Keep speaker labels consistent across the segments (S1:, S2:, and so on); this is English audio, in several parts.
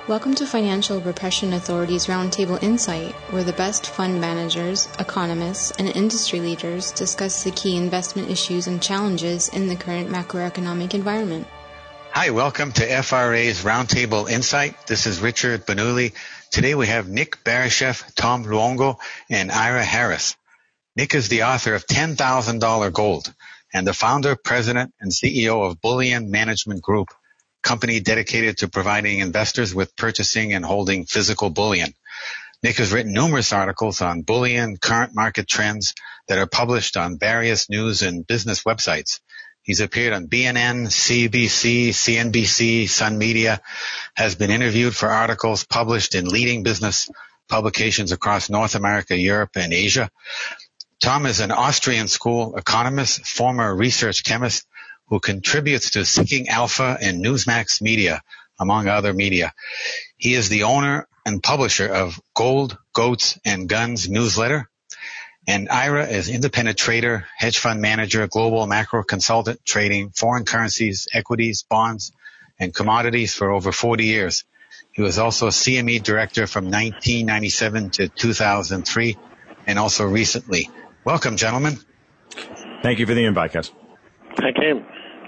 S1: Welcome to Financial Repression Authority's Roundtable Insight, where the best fund managers, economists, and industry leaders discuss the key investment issues and challenges in the current macroeconomic environment.
S2: Hi, welcome to FRA's Roundtable Insight. This is Richard Benuli. Today we have Nick Barishev, Tom Luongo, and Ira Harris. Nick is the author of $10,000 Gold and the founder, president, and CEO of Bullion Management Group, company dedicated to providing investors with purchasing and holding physical bullion. Nick has written numerous articles on bullion, current market trends that are published on various news and business websites. He's appeared on BNN, CBC, CNBC, Sun Media, has been interviewed for articles published in leading business publications across North America, Europe, and Asia. Tom is an Austrian school economist, former research chemist, who contributes to Seeking Alpha and Newsmax Media, among other media. He is the owner and publisher of Gold, Goats, and Guns newsletter. And Ira is independent trader, hedge fund manager, global macro consultant, trading foreign currencies, equities, bonds, and commodities for over 40 years. He was also a CME director from 1997 to 2003, and also recently. Welcome, gentlemen.
S3: Thank you for the invite, guys.
S4: Thank you.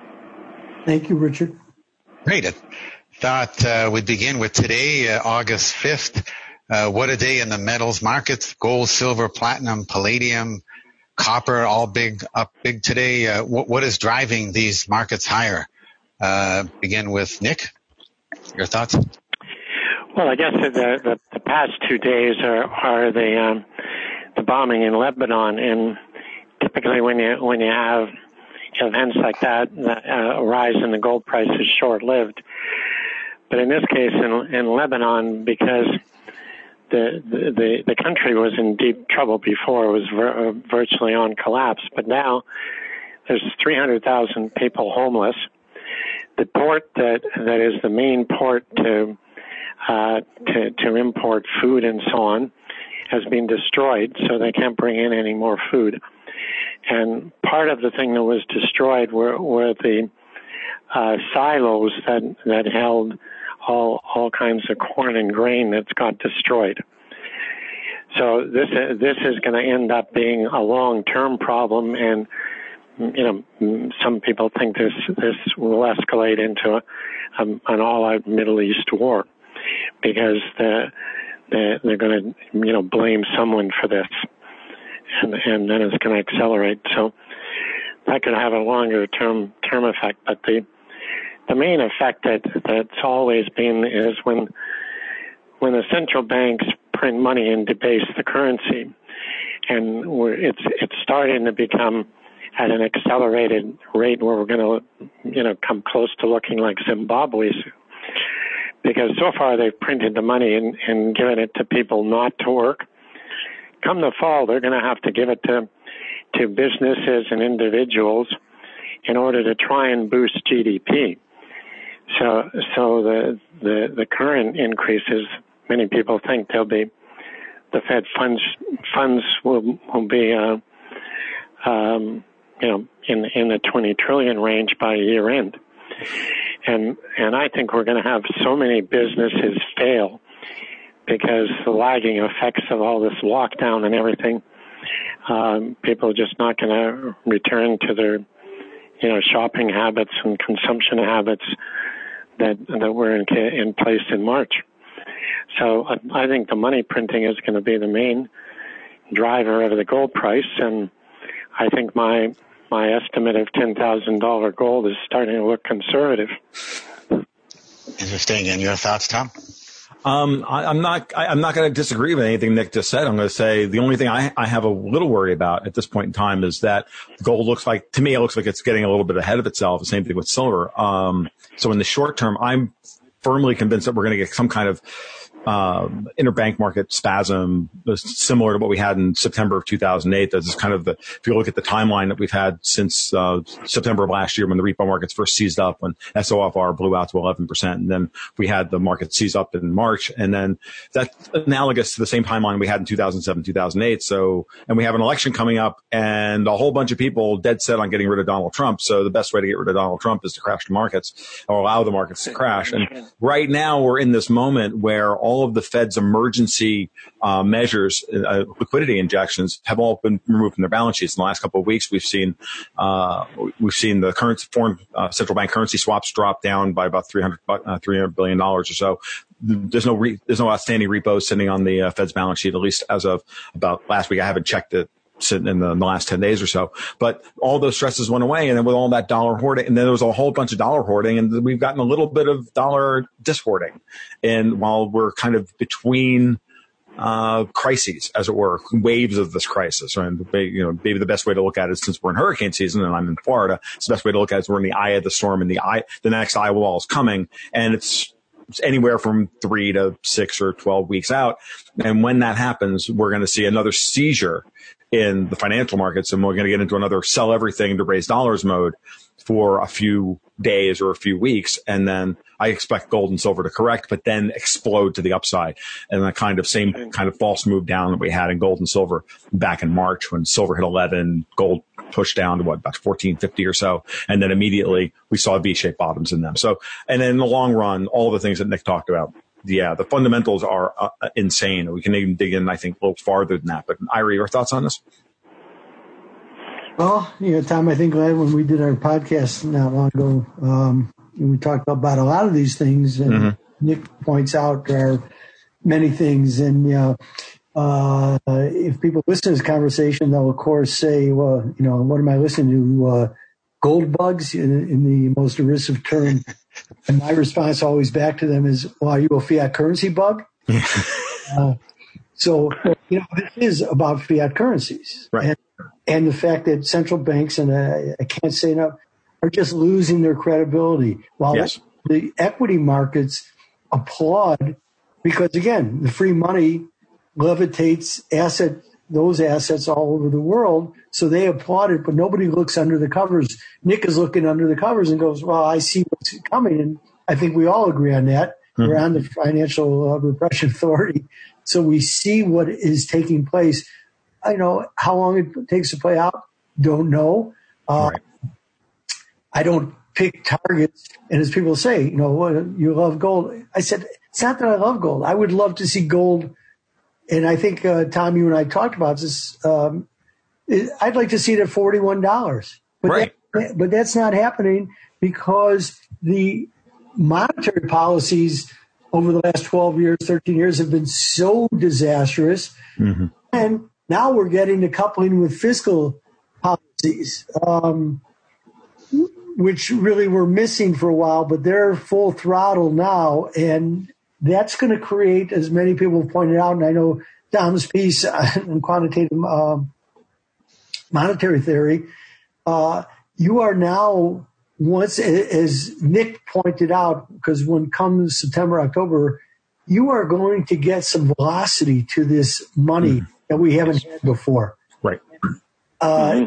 S5: Thank you, Richard.
S2: Great. I thought we'd begin with today, August 5th. What a day in the metals markets. Gold, silver, platinum, palladium, copper, all up big today. What is driving these markets higher? Begin with Nick. Your thoughts?
S4: Well, I guess the past 2 days are the bombing in Lebanon, and typically when you have events like that, a rise in the gold price is short-lived. But in this case, in Lebanon, because the country was in deep trouble before, it was virtually on collapse. But now there's 300,000 people homeless. The port that is the main port to import food and so on has been destroyed, so they can't bring in any more food. And part of the thing that was destroyed were the silos that held all kinds of corn and grain that's got destroyed. So this is going to end up being a long-term problem, and some people think this will escalate into an all-out Middle East war, because they're going to blame someone for this, and then it's going to accelerate. So that could have a longer term effect. But the main effect that's always been is when the central banks print money and debase the currency, and it's starting to become at an accelerated rate where we're going to come close to looking like Zimbabwe, because so far they've printed the money and given it to people not to work. Come the fall, they're going to have to give it to businesses and individuals in order to try and boost GDP. So the current increases, many people think they'll be, the Fed funds will be in the 20 trillion range by year end. And I think we're going to have so many businesses fail because the lagging effects of all this lockdown and everything, people are just not going to return to their, shopping habits and consumption habits that were in place in March. So I think the money printing is going to be the main driver of the gold price, and I think my estimate of $10,000 gold is starting to look conservative.
S2: Interesting. And your thoughts, Tom?
S3: I'm not going to disagree with anything Nick just said. I'm going to say the only thing I have a little worry about at this point in time is that gold looks like it's getting a little bit ahead of itself. The same thing with silver. So in the short term, I'm firmly convinced that we're going to get some kind of interbank market spasm similar to what we had in September of 2008. That's kind of if you look at the timeline that we've had since September of last year when the repo markets first seized up, when SOFR blew out to 11%. And then we had the market seize up in March. And then that's analogous to the same timeline we had in 2007, 2008. So, and we have an election coming up and a whole bunch of people dead set on getting rid of Donald Trump. So the best way to get rid of Donald Trump is to crash the markets or allow the markets to crash. And right now we're in this moment where all of the Fed's emergency measures, liquidity injections, have all been removed from their balance sheets. In the last couple of weeks, we've seen the foreign central bank currency swaps drop down by about $300 billion or so. There's no outstanding repos sitting on the Fed's balance sheet, at least as of about last week. I haven't checked it in the last 10 days or so, but all those stresses went away. And then with all that dollar hoarding, and then there was a whole bunch of dollar hoarding, and we've gotten a little bit of dollar dishoarding. And while we're kind of between crises, as it were, waves of this crisis, and maybe the best way to look at it, since we're in hurricane season and I'm in Florida, it's the best way to look at it is we're in the eye of the storm, and the next eye wall is coming, and it's anywhere from 3 to 6 or 12 weeks out. And when that happens, we're going to see another seizure in the financial markets, and we're going to get into another sell everything to raise dollars mode for a few days or a few weeks. And then I expect gold and silver to correct, but then explode to the upside. And the same kind of false move down that we had in gold and silver back in March when silver hit 11, gold pushed down to about 1450 or so. And then immediately we saw V-shaped bottoms in them. So, and in the long run, all the things that Nick talked about, the fundamentals are insane. We can even dig in, I think, a little farther than that. But Ira, your thoughts on this?
S5: Well, Tom, I think when we did our podcast not long ago, we talked about a lot of these things, and Nick points out there are many things. And if people listen to this conversation, they'll of course say, "Well, what am I listening to? Gold bugs?" in the most derisive term. And my response always back to them is, "Well, are you a fiat currency bug?" So this is about fiat currencies,
S3: right?
S5: And the fact that central banks, and I can't say enough, are just losing their credibility. While the equity markets applaud, because again, the free money levitates those assets all over the world. So they applaud it, but nobody looks under the covers. Nick is looking under the covers and goes, "Well, I see what's coming." And I think we all agree on that. We're on the Financial Repression Authority. So we see what is taking place. I know how long it takes to play out. Don't know.
S3: Right.
S5: I don't pick targets. And as people say, you love gold. I said, it's not that I love gold. I would love to see gold. And I think, Tom, you and I talked about this. I'd like to see it at $41. But but that's not happening because the monetary policies over the last 12 years, 13 years have been so disastrous. And now we're getting to coupling with fiscal policies, which really were missing for a while, but they're full throttle now. And that's going to create, as many people have pointed out, and I know Tom's piece on quantitative monetary theory, you are now, once, as Nick pointed out, because when comes September, October, you are going to get some velocity to this money that we haven't had before.
S3: Right.
S5: I'll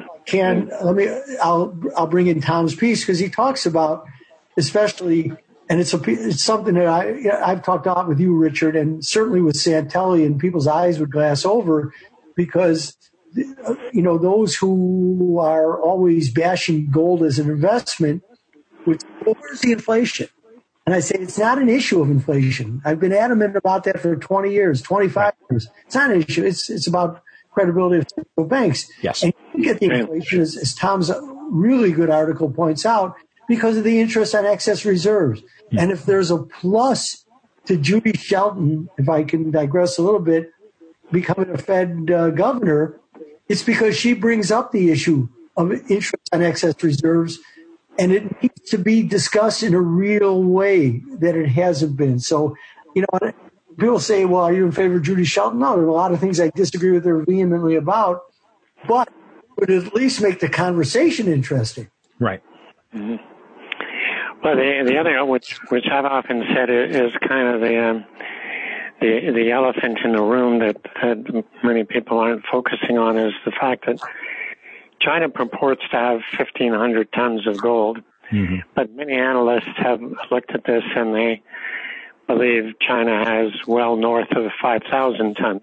S5: bring in Tom's piece because he talks about, especially, and it's something that I've talked a lot with you, Richard, and certainly with Santelli, and people's eyes would glass over because, those who are always bashing gold as an investment, where's the inflation? And I say it's not an issue of inflation. I've been adamant about that for 20 years, 25 years. It's not an issue. It's about credibility of central banks.
S3: Yes.
S5: And you get the inflation, as Tom's really good article points out, because of the interest on excess reserves. And if there's a plus to Judy Shelton, if I can digress a little bit, becoming a Fed governor, it's because she brings up the issue of interest on excess reserves, and it needs to be discussed in a real way that it hasn't been. So, people say, well, are you in favor of Judy Shelton? No, there are a lot of things I disagree with her vehemently about, but it would at least make the conversation interesting.
S3: Right.
S4: Mm-hmm. Well, the other, which I've often said, is kind of the the elephant in the room that many people aren't focusing on is the fact that China purports to have 1,500 tons of gold, but many analysts have looked at this and they believe China has well north of 5,000 tons.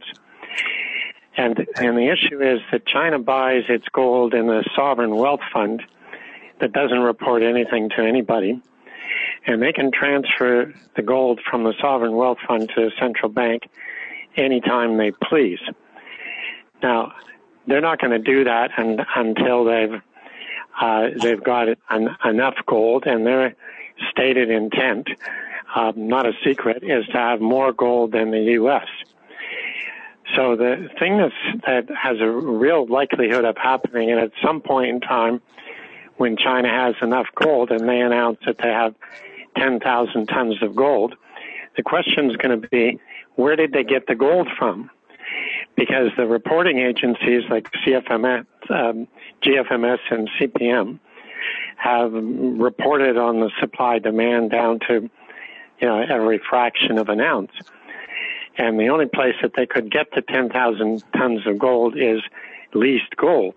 S4: And the issue is that China buys its gold in a sovereign wealth fund that doesn't report anything to anybody, and they can transfer the gold from the sovereign wealth fund to the central bank anytime they please. Now, they're not going to do that until they've got enough gold, and their stated intent, not a secret, is to have more gold than the U.S. So the thing that has a real likelihood of happening, and at some point in time when China has enough gold and they announce that they have 10,000 tons of gold, the question is going to be, where did they get the gold from? Because the reporting agencies like GFMS and CPM have reported on the supply-demand down to every fraction of an ounce. And the only place that they could get to 10,000 tons of gold is leased gold.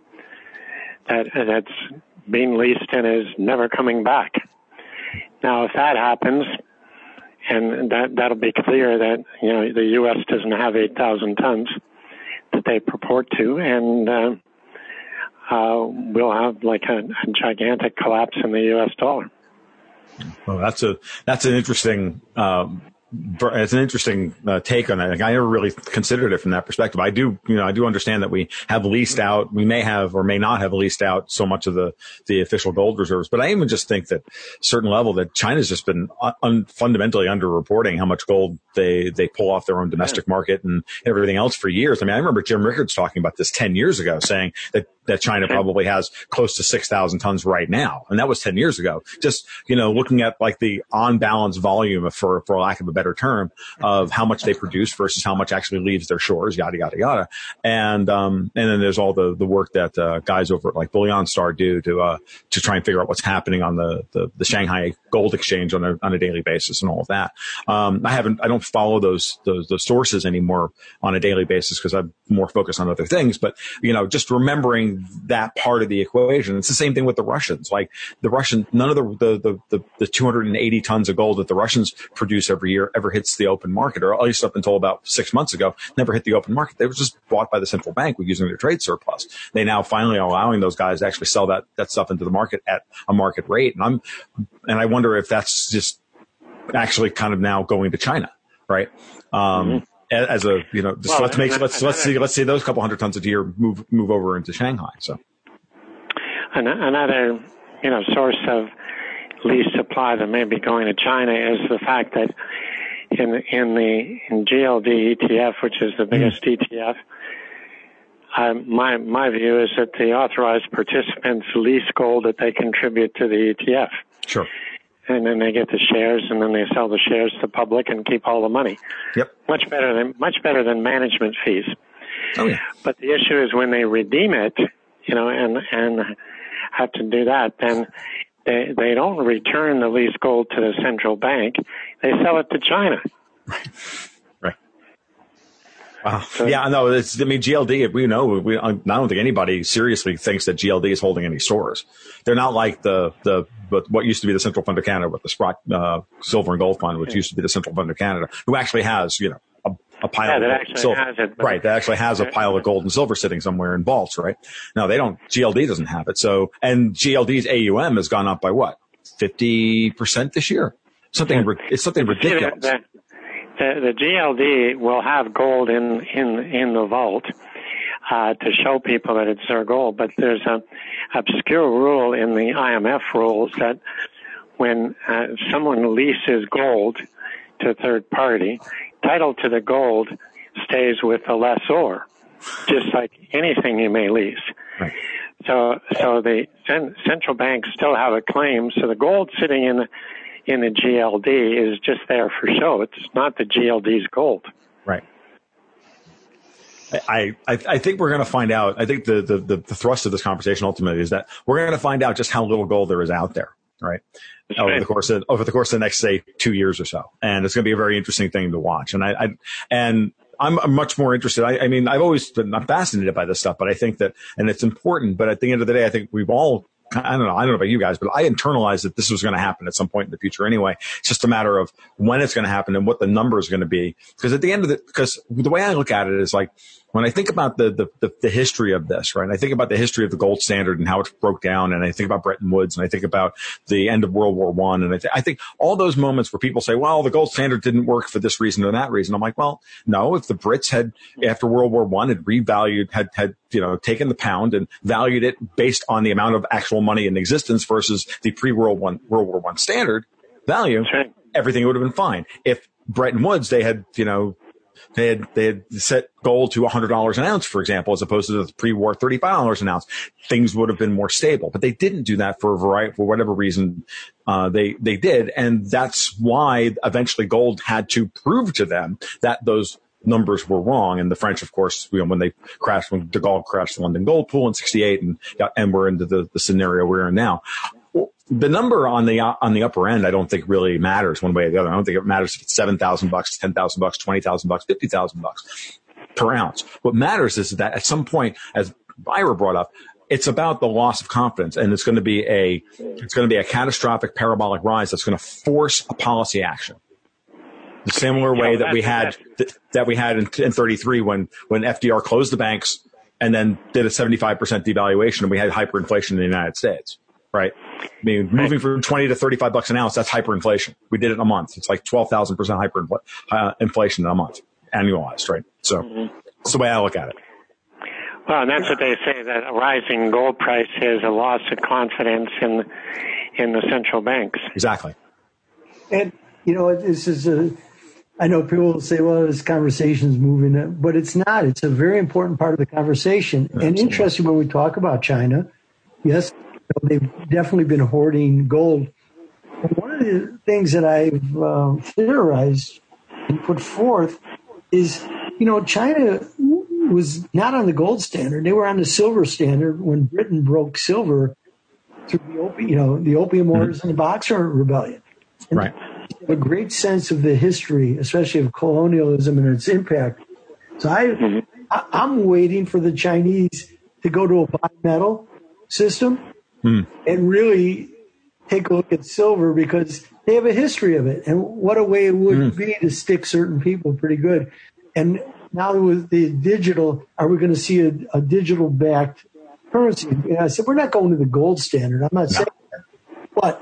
S4: That's being leased and is never coming back. Now, if that happens, and that'll be clear that the U.S. doesn't have 8,000 tons that they purport to, and we'll have like a gigantic collapse in the U.S. dollar.
S3: Well, that's an interesting. It's an interesting take on that. I never really considered it from that perspective. I do understand that we have leased out, we may have or may not have leased out so much of the official gold reserves. But I even just think that certain level that China's just been fundamentally underreporting how much gold they pull off their own domestic market and everything else for years. I mean, I remember Jim Rickards talking about this 10 years ago, saying that China probably has close to 6,000 tons right now. And that was 10 years ago. Just, looking at like the on balance volume, for lack of a better term, of how much they produce versus how much actually leaves their shores, yada, yada, yada. And then there's all the work that guys over at like Bullion Star do to try and figure out what's happening on the Shanghai Gold Exchange on a daily basis and all of that. I don't follow those sources anymore on a daily basis because I'm more focused on other things. But, just remembering that part of the equation. It's the same thing with the Russians. Like the Russian, none of the 280 tons of gold that the Russians produce every year ever hits the open market, or at least up until about 6 months ago, never hit the open market. They were just bought by the central bank using their trade surplus. They now finally are allowing those guys to actually sell that stuff into the market at a market rate. And I wonder if that's just actually kind of now going to China, right? As a, let's see those couple hundred tons a year move over into Shanghai. So
S4: another, source of lease supply that may be going to China is the fact that in GLD ETF, which is the biggest ETF, my view is that the authorized participants lease gold that they contribute to the ETF.
S3: Sure.
S4: And then they get the shares, and then they sell the shares to the public and keep all the money.
S3: Yep.
S4: Much better than management fees.
S3: Oh yeah.
S4: But the issue is when they redeem it, and have to do that, then they don't return the leased gold to the central bank. They sell it to China.
S3: Right. Wow. So, yeah, no, GLD, I don't think anybody seriously thinks that GLD is holding any stores. They're not like but what used to be the Central Fund of Canada with the Sprott Silver and Gold Fund, which used to be the Central Fund of Canada, who actually has, a pile of silver. Has it, right. That actually has a pile of gold and silver sitting somewhere in vaults, right? No, they don't. GLD doesn't have it. So, and GLD's AUM has gone up by what? 50% this year. It's something ridiculous.
S4: The GLD will have gold in the vault to show people that it's their gold, but there's an obscure rule in the IMF rules that when someone leases gold to a third party, title to the gold stays with the lessor, just like anything you may lease.
S3: Right.
S4: So the central banks still have a claim. So the gold sitting in the GLD is just there for show. It's not the GLD's gold.
S3: Right. I think we're going to find out. I think the thrust of this conversation ultimately is that we're going to find out just how little gold there is out there. right? Over the course of the next, say, 2 years or so. And it's going to be a very interesting thing to watch. And I'm much more interested. I mean, I've always been fascinated by this stuff, but I think that, and it's important, but at the end of the day, I think we've all, I don't know about you guys, but I internalized that this was going to happen at some point in the future anyway. It's just a matter of when it's going to happen and what the number is going to be. Because at the end of because the way I look at it is like, when I think about the history of this, right? And I think about the history of the gold standard and how it broke down, and I think about Bretton Woods, and I think about the end of World War I, and I think all those moments where people say, well, the gold standard didn't work for this reason or that reason. I'm like, well, no, if the Brits had, after World War I, had revalued, had taken the pound and valued it based on the amount of actual money in existence versus the pre-World War I standard value, everything would have been fine. If Bretton Woods, they had set gold to $100 an ounce, for example, as opposed to the pre-war $35 an ounce, things would have been more stable. But they didn't do that for whatever reason they did, and that's why eventually gold had to prove to them that those numbers were wrong. And the French, of course, when de Gaulle crashed the London Gold Pool in '68, and we're into the scenario we're in now. The number on the upper end, I don't think really matters one way or the other. I don't think it matters if it's $7,000, $10,000, $20,000, $50,000 per ounce. What matters is that at some point, as Ira brought up, it's about the loss of confidence, and it's going to be a catastrophic parabolic rise that's going to force a policy action. The similar way that we had in 33 when FDR closed the banks and then did a 75% devaluation, and we had hyperinflation in the United States. Right. I mean, moving from $20 to $35 an ounce, that's hyperinflation. We did it in a month. It's like 12,000% hyperinflation in a month, annualized, right? So that's the way I look at it.
S4: Well, and that's what they say, that a rising gold price is a loss of confidence in the central banks.
S3: Exactly.
S5: And, this is I know people will say, well, this conversation's moving, but it's not. It's a very important part of the conversation. Absolutely. And interesting when we talk about China, yes, they've definitely been hoarding gold. And one of the things that I've theorized and put forth is, China was not on the gold standard. They were on the silver standard when Britain broke silver through the Opium Wars and the Boxer Rebellion. And
S3: right.
S5: They have a great sense of the history, especially of colonialism and its impact. So I'm waiting for the Chinese to go to a bimetal system and really take a look at silver, because they have a history of it. And what a way it would be to stick certain people pretty good. And now with the digital, are we going to see a digital-backed currency? And I said, we're not going to the gold standard. I'm not saying that. But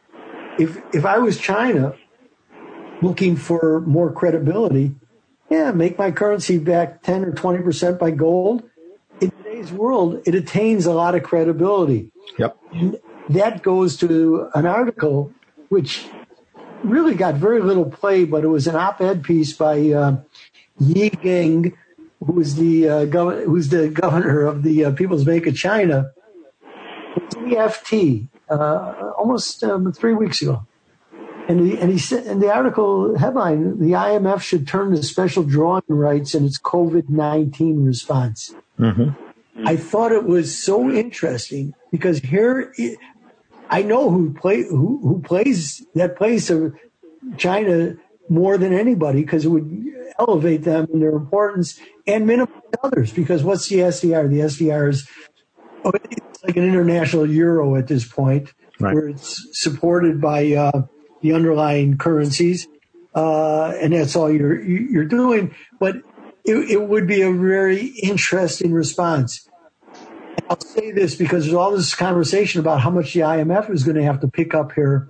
S5: if I was China looking for more credibility, make my currency back 10 or 20% by gold. In today's world, it attains a lot of credibility.
S3: Yep.
S5: And that goes to an article which really got very little play, but it was an op-ed piece by Yi Geng, who's the governor of the People's Bank of China. It's EFT, almost 3 weeks ago. And he said in the article headline, the IMF should turn to special drawing rights in its COVID-19 response. I thought it was so interesting because here I know who plays to China more than anybody, because it would elevate them in their importance and minimize others. Because what's the SDR? The SDR is it's like an international euro at this point, right, where it's supported by the underlying currencies, and that's all you're doing. But it would be a very interesting response. And I'll say this because there's all this conversation about how much the IMF is going to have to pick up here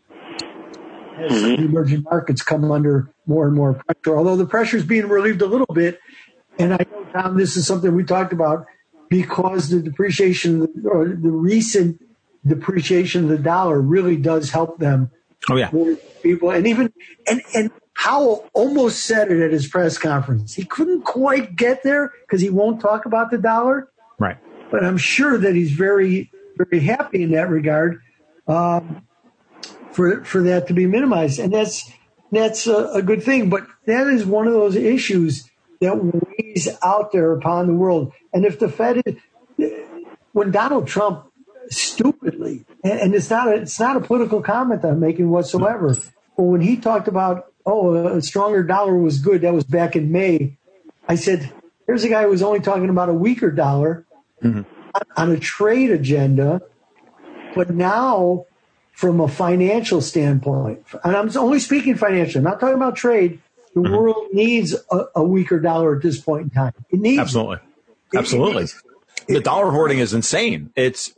S5: as the emerging markets come under more and more pressure, although the pressure is being relieved a little bit. And I know, Tom, this is something we talked about, because the depreciation, or the recent depreciation of the dollar really does help them.
S3: Oh, yeah.
S5: More people. And even, and Powell almost said it at his press conference. He couldn't quite get there because he won't talk about the dollar.
S3: Right.
S5: But I'm sure that he's very, very happy in that regard, for that to be minimized. And that's a good thing. But that is one of those issues that weighs out there upon the world. And if the Fed, when Donald Trump stupidly, and it's not a political comment that I'm making whatsoever. But when he talked about, a stronger dollar was good, that was back in May. I said, here's a guy who was only talking about a weaker dollar on a trade agenda, but now from a financial standpoint, and I'm only speaking financial, I'm not talking about trade. The world needs a weaker dollar at this point in time. It needs
S3: absolutely. The dollar hoarding is insane. The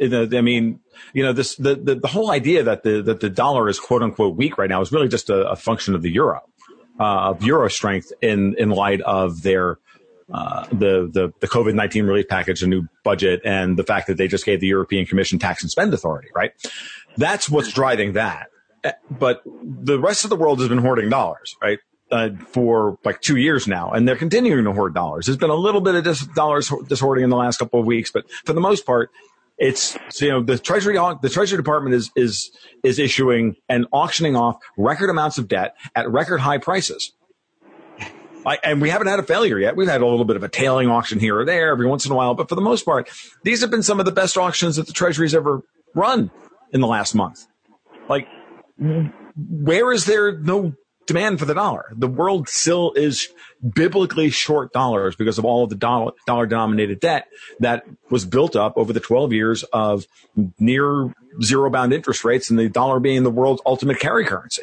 S3: whole idea that the dollar is quote unquote weak right now is really just a function of the euro, of euro strength in light of their the COVID-19 relief package, a new budget, and the fact that they just gave the European Commission tax and spend authority. Right, that's what's driving that. But the rest of the world has been hoarding dollars, right? For like 2 years now, and they're continuing to hoard dollars. There's been a little bit of this hoarding in the last couple of weeks, but for the most part, it's the Treasury Department is issuing and auctioning off record amounts of debt at record high prices. And we haven't had a failure yet. We've had a little bit of a tailing auction here or there every once in a while, but for the most part, these have been some of the best auctions that the Treasury's ever run in the last month. Like, where is there no demand for the dollar? The world still is biblically short dollars because of all of the dollar denominated debt that was built up over the 12 years of near zero bound interest rates, and the dollar being the world's ultimate carry currency.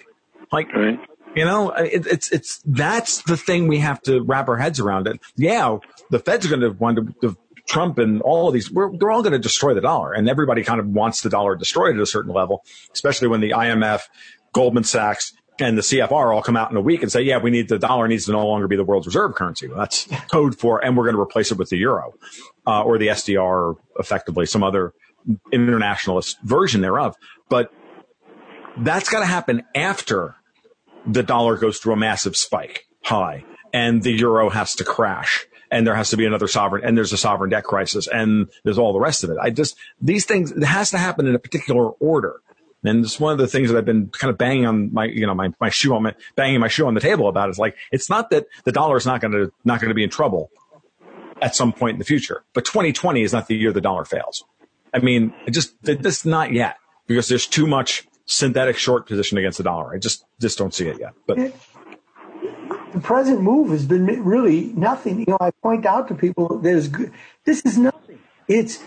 S3: It's that's the thing we have to wrap our heads around. It. Yeah, the Fed's going to want to Trump and all of these, they're all going to destroy the dollar, and everybody kind of wants the dollar destroyed at a certain level, especially when the IMF, Goldman Sachs, and the CFR all come out in a week and say, the dollar needs to no longer be the world's reserve currency. Well, that's code for, and we're going to replace it with the euro, or the SDR, or effectively some other internationalist version thereof. But that's got to happen after the dollar goes through a massive spike high and the euro has to crash and there has to be another sovereign, and there's a sovereign debt crisis, and there's all the rest of it. These things, it has to happen in a particular order. And it's one of the things that I've been kind of banging on my shoe on the table about. Is like, it's not that the dollar is not going to be in trouble at some point in the future, but 2020 is not the year the dollar fails. I mean, just not yet, because there's too much synthetic short position against the dollar. I just don't see it yet. But
S5: the present move has been really nothing. I point out to people this is nothing. It's,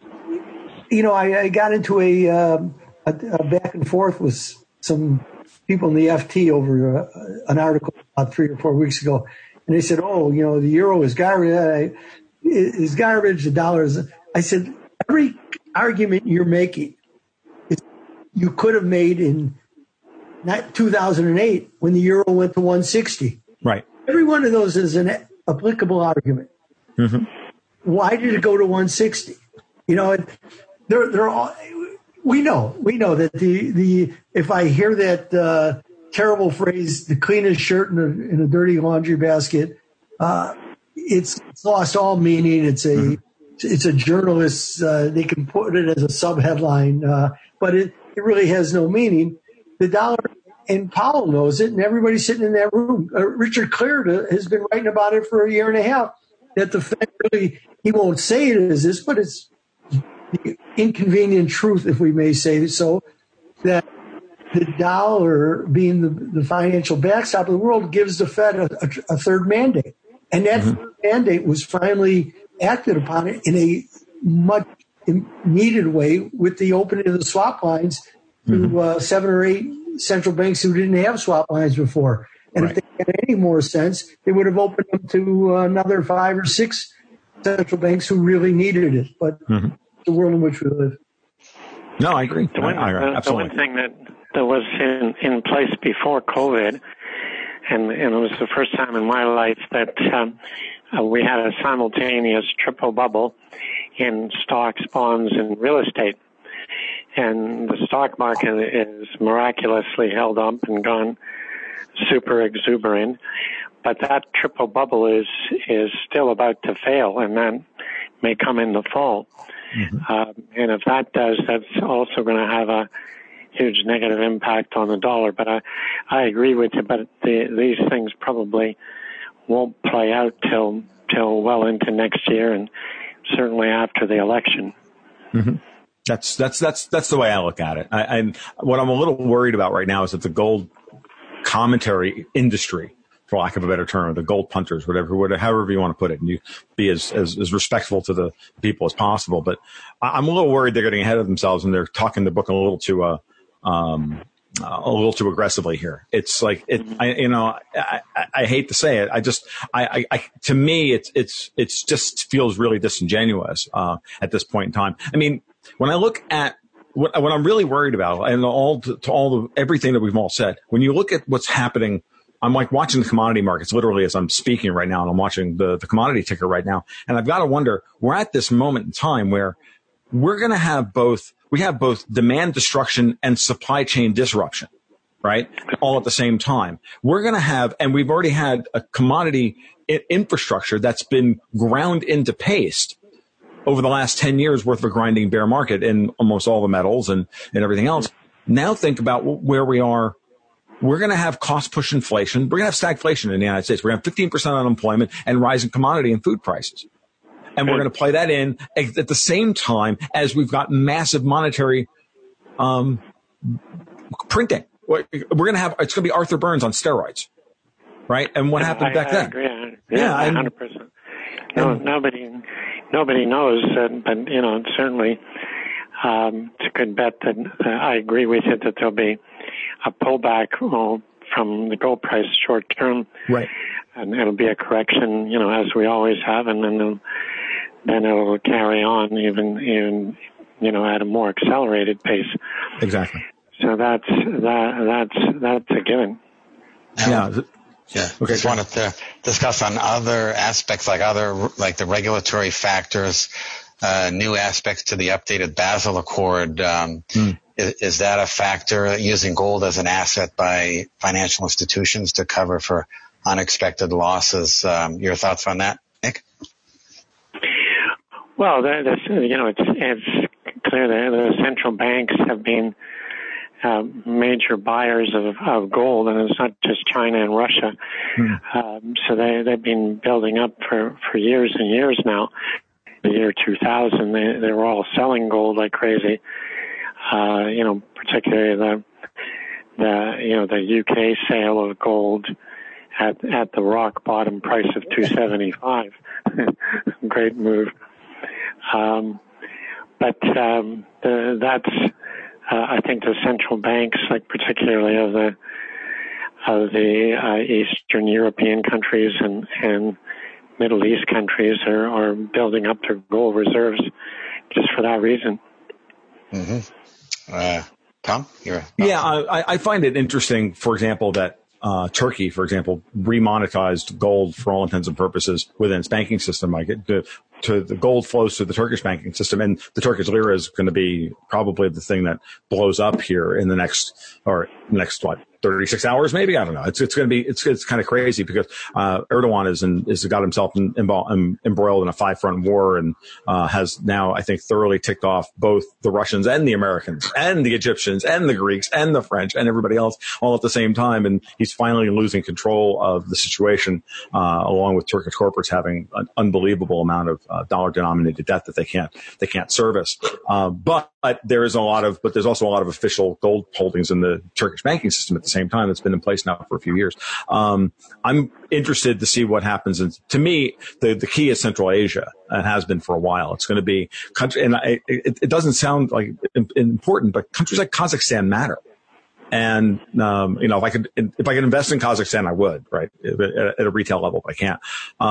S5: I got into a back and forth with some people in the FT over an article about 3 or 4 weeks ago, and they said, the euro is garbage. The dollar is. I said, every argument you're making, you could have made in 2008 when the euro went to 160. Right. Every one of those is an applicable argument. Mm-hmm. Why did it go to 160? They're all. We know that the if I hear that terrible phrase, the cleanest shirt in a dirty laundry basket, it's lost all meaning. It's a journalist. They can put it as a sub-headline, but it really has no meaning. The dollar, and Powell knows it, and everybody sitting in that room. Richard Clarida has been writing about it for a year and a half, that the Fed really, he won't say it as this, but it's the inconvenient truth, if we may say so, that the dollar, being the financial backstop of the world, gives the Fed a third mandate. And that third mandate was finally acted upon in a much needed way with the opening of the swap lines to 7 or 8 central banks who didn't have swap lines before. And if they had any more sense, they would have opened them to another 5 or 6 central banks who really needed it. But the world in which we live.
S3: No, I agree.
S4: The one thing that was in place before COVID, and it was the first time in my life that we had a simultaneous triple bubble in stocks, bonds, and real estate. And the stock market is miraculously held up and gone super exuberant. But that triple bubble is still about to fail, and that may come in the fall. And if that does, that's also going to have a huge negative impact on the dollar. But I agree with you, but these things probably won't play out till well into next year, and certainly after the election.
S3: That's the way I look at it. What I'm a little worried about right now is that the gold commentary industry, for lack of a better term, the gold punters, however you want to put it, and you be as respectful to the people as possible. But I'm a little worried they're getting ahead of themselves and they're talking the book a little too aggressively here. It's like I hate to say it. To me, it's just feels really disingenuous at this point in time. I mean, when I look at what I'm really worried about, and everything that we've all said, when you look at what's happening, I'm like watching the commodity markets literally as I'm speaking right now, and I'm watching the commodity ticker right now, and I've got to wonder, we're at this moment in time where we're going to have both demand destruction and supply chain disruption, right? All at the same time. We're going to have, and we've already had a commodity infrastructure that's been ground into paste over the last 10 years worth of a grinding bear market in almost all the metals and everything else. Now think about where we are. We're going to have cost push inflation. We're going to have stagflation in the United States. We're going to have 15% unemployment and rising commodity and food prices. And we're going to play that in at the same time as we've got massive monetary printing. We're going to have, it's going to be Arthur Burns on steroids, right? And what happened back then?
S4: Agree. Yeah, 100%. Nobody knows, but certainly it's a good bet that I agree with you that there'll be a pullback from the gold price short term,
S3: right?
S4: And it'll be a correction, as we always have, and then it'll carry on even at a more accelerated pace.
S3: Exactly.
S4: So that's a given.
S2: Yeah. Okay. Just wanted to discuss on other aspects, like the regulatory factors, new aspects to the updated Basel Accord. Is that a factor, using gold as an asset by financial institutions to cover for unexpected losses? Your thoughts on that, Nick?
S4: Well, it's clear that the central banks have been major buyers of gold, and it's not just China and Russia. So they've been building up for years and years now. The year 2000, they were all selling gold like crazy. Particularly the UK sale of gold at the rock bottom price of $275. Great move. But that's I think the central banks, like particularly of the Eastern European countries and Middle East countries, are building up their gold reserves just for that reason.
S2: Tom,
S3: I find it interesting, for example, that Turkey, for example, remonetized gold for all intents and purposes within its banking system. Like the gold flows through the Turkish banking system, and the Turkish lira is going to be probably the thing that blows up here in the next 36 hours, maybe. I don't know. It's going to be, it's kind of crazy because, Erdogan is got himself embroiled in a 5-front war and, has now, I think, thoroughly ticked off both the Russians and the Americans and the Egyptians and the Greeks and the French and everybody else all at the same time. And he's finally losing control of the situation, along with Turkish corporates having an unbelievable amount of, dollar denominated debt that they can't service. But there's also a lot of official gold holdings in the Turkish banking system at the same time. That's been in place now for a few years. I'm interested to see what happens. And to me, the key is Central Asia. It has been for a while. It's going to be country, and it doesn't sound like important, but countries like Kazakhstan matter. And, if I could invest in Kazakhstan, I would, right? At a retail level, but I can't.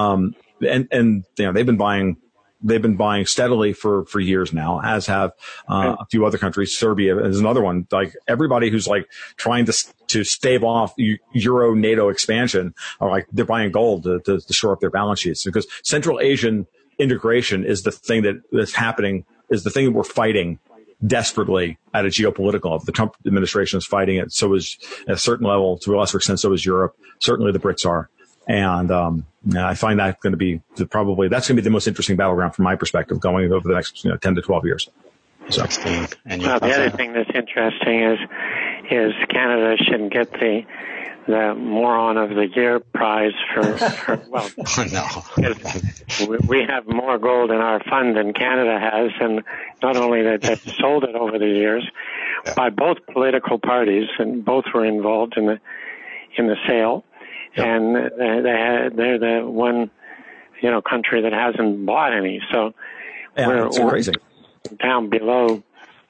S3: They've been buying steadily for years now, as have a few other countries. Serbia is another one. Like everybody who's like trying to stave off Euro NATO expansion are like, they're buying gold to shore up their balance sheets, because Central Asian integration is the thing that's happening, is the thing that we're fighting desperately at a geopolitical level. The Trump administration is fighting it. So is, at a certain level, to a lesser extent, so is Europe. Certainly the Brits are. And I find that going to be that's going to be the most interesting battleground from my perspective going over the next 10 to 12 years. So.
S4: The other thing that's interesting is Canada shouldn't get the the Moron of the Year prize for well, we have more gold in our fund than Canada has, and not only that they've sold it over the years by both political parties, and both were involved in the sale, and they're the one country that hasn't bought any. So we're
S3: crazy.
S4: Down below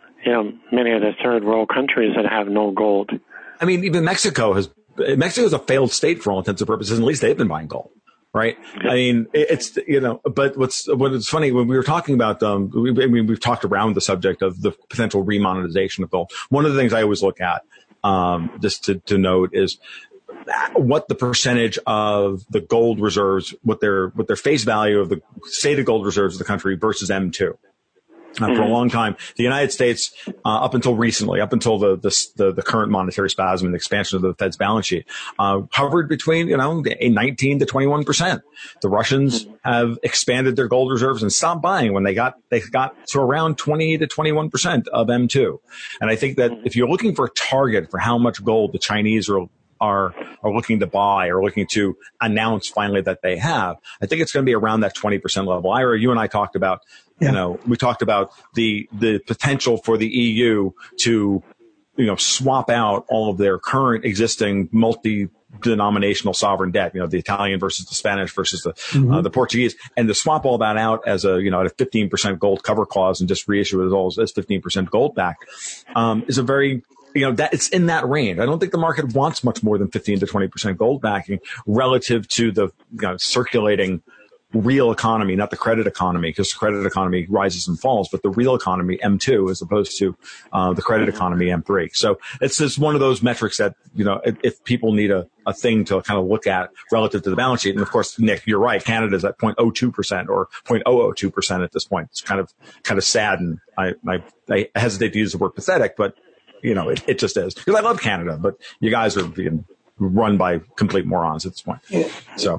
S4: many of the third world countries that have no gold.
S3: I mean, even Mexico is a failed state for all intents and purposes. At least they've been buying gold, right? I mean, it's but what's funny when we were talking about we've talked around the subject of the potential remonetization of gold. One of the things I always look at, just to note, is what the percentage of the gold reserves, what their face value of the stated gold reserves of the country versus M2. For a long time, the United States, up until recently, up until the current monetary spasm and the expansion of the Fed's balance sheet, hovered between 19 to 21%. The Russians have expanded their gold reserves and stopped buying when they got to around 20 to 21% of M2. And I think that if you're looking for a target for how much gold the Chinese are looking to buy or looking to announce finally that they have, I think it's going to be around that 20% level. Ira, you and I talked about. We talked about the potential for the EU to, swap out all of their current existing multi-denominational sovereign debt, the Italian versus the Spanish versus the Portuguese, and to swap all that out as at a 15% gold cover clause and just reissue it all as 15% gold back, is a very, that it's in that range. I don't think the market wants much more than 15 to 20% gold backing relative to the circulating real economy, not the credit economy, because the credit economy rises and falls, but the real economy, M2, as opposed to the credit economy, M3. So it's just one of those metrics that, if people need a thing to kind of look at relative to the balance sheet. And of course, Nick, you're right. Canada's at 0.02% or 0.002% at this point. It's kind of sad. And I hesitate to use the word pathetic, but it just is, because I love Canada, but you guys are being run by complete morons at this point. So.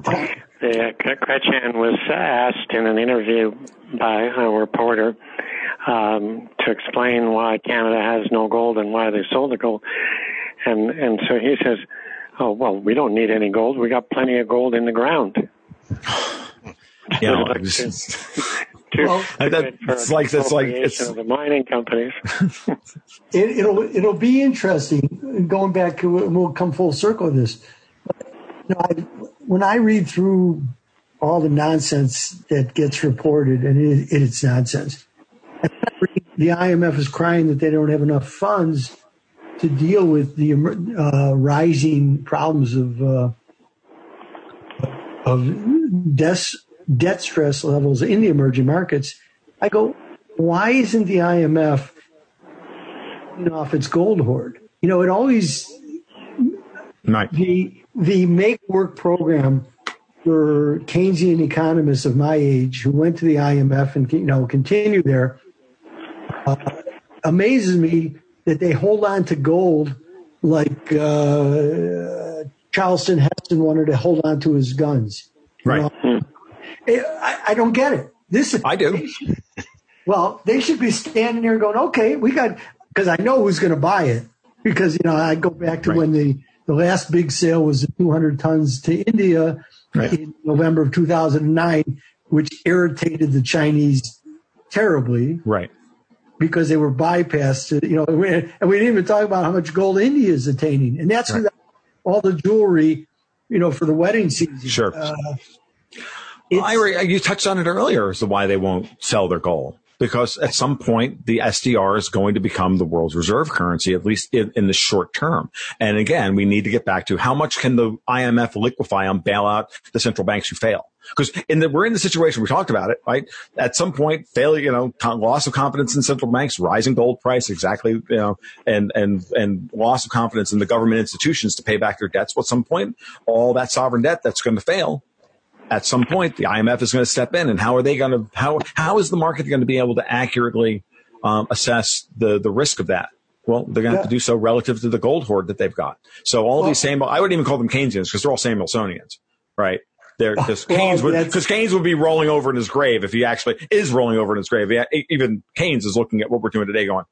S4: Chrétien was asked in an interview by a reporter to explain why Canada has no gold and why they sold the gold. And so he says, oh, well, we don't need any gold. We got plenty of gold in the ground.
S3: It's like
S4: the mining companies.
S5: It'll be interesting. Going back, we'll come full circle of this. When I read through all the nonsense that gets reported, and it's nonsense, the IMF is crying that they don't have enough funds to deal with the rising problems of debt stress levels in the emerging markets. I go, why isn't the IMF off its gold hoard? It always the Make Work program for Keynesian economists of my age who went to the IMF and continue there amazes me that they hold on to gold like Charleston Heston wanted to hold on to his guns.
S3: Right.
S5: I don't get it.
S3: I do.
S5: They should be standing there going, okay, because I know who's going to buy it. Because, I go back to when the last big sale was 200 tons to India in November of 2009, which irritated the Chinese terribly.
S3: Right.
S5: Because they were bypassed, and we didn't even talk about how much gold India is attaining. And that's without all the jewelry, for the wedding season.
S3: Sure. Ira, you touched on it earlier as to why they won't sell their gold. Because at some point, the SDR is going to become the world's reserve currency, at least in the short term. And again, we need to get back to how much can the IMF liquefy and bail out the central banks who fail? Because we're in the situation, we talked about it, right? At some point, failure, loss of confidence in central banks, rising gold price, exactly, and loss of confidence in the government institutions to pay back their debts. Well, at some point, all that sovereign debt that's going to fail. At some point, the IMF is going to step in, and how is the market going to be able to accurately assess the risk of that? Well, they're going to have to do so relative to the gold hoard that they've got. So all these I wouldn't even call them Keynesians because they're all Samuelsonians, right? Because Keynes would be rolling over in his grave if he actually is rolling over in his grave. Even Keynes is looking at what we're doing today going,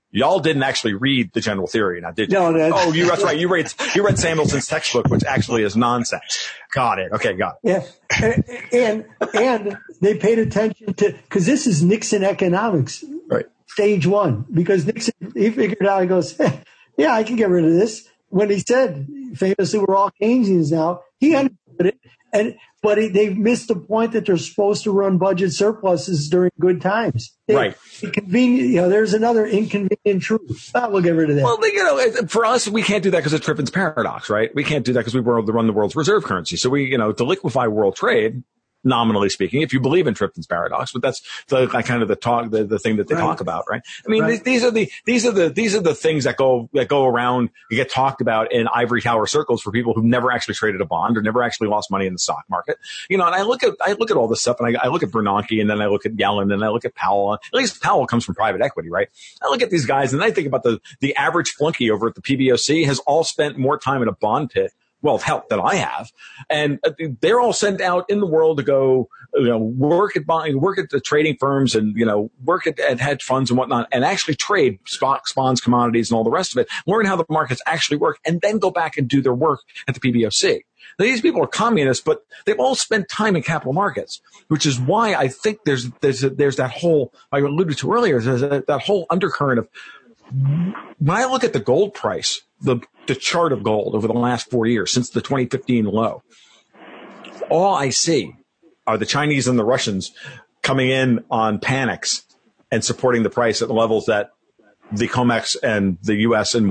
S3: Y'all didn't actually read the general theory, now did you?
S5: No,
S3: that's right. You read Samuelson's textbook, which actually is nonsense. Got it. Okay, got it.
S5: Yeah, and they paid attention to, because this is Nixon economics,
S3: right? Stage
S5: 1, because Nixon, he figured out, he goes, yeah, I can get rid of this. When he said, famously, we're all Keynesians now, he understood it, but they missed the point that they're supposed to run budget surpluses during good times.
S3: Right.
S5: Convenient, there's another inconvenient truth. We'll get rid of that.
S3: Well, for us, we can't do that because of Triffin's paradox, right? We can't do that because we run the world's reserve currency. So to liquefy world trade, nominally speaking, if you believe in Triffin's paradox, but that's the thing that they talk about, right? I mean, these are the things that go around, you get talked about in ivory tower circles for people who've never actually traded a bond or never actually lost money in the stock market. And I look at all this stuff, and I look at Bernanke, and then I look at Yellen, and I look at Powell. At least Powell comes from private equity, right? I look at these guys, and I think about the average flunky over at the PBOC has all spent more time in a bond pit, well, help that I have, and they're all sent out in the world to go, work at the trading firms, and work at hedge funds and whatnot, and actually trade stocks, bonds, commodities, and all the rest of it. Learn how the markets actually work, and then go back and do their work at the PBOC. Now, these people are communists, but they've all spent time in capital markets, which is why I think there's that whole, I alluded to earlier, there's that whole undercurrent of, when I look at the gold price, the chart of gold over the last 4 years since the 2015 low, all I see are the Chinese and the Russians coming in on panics and supporting the price at the levels that the COMEX and the U.S. and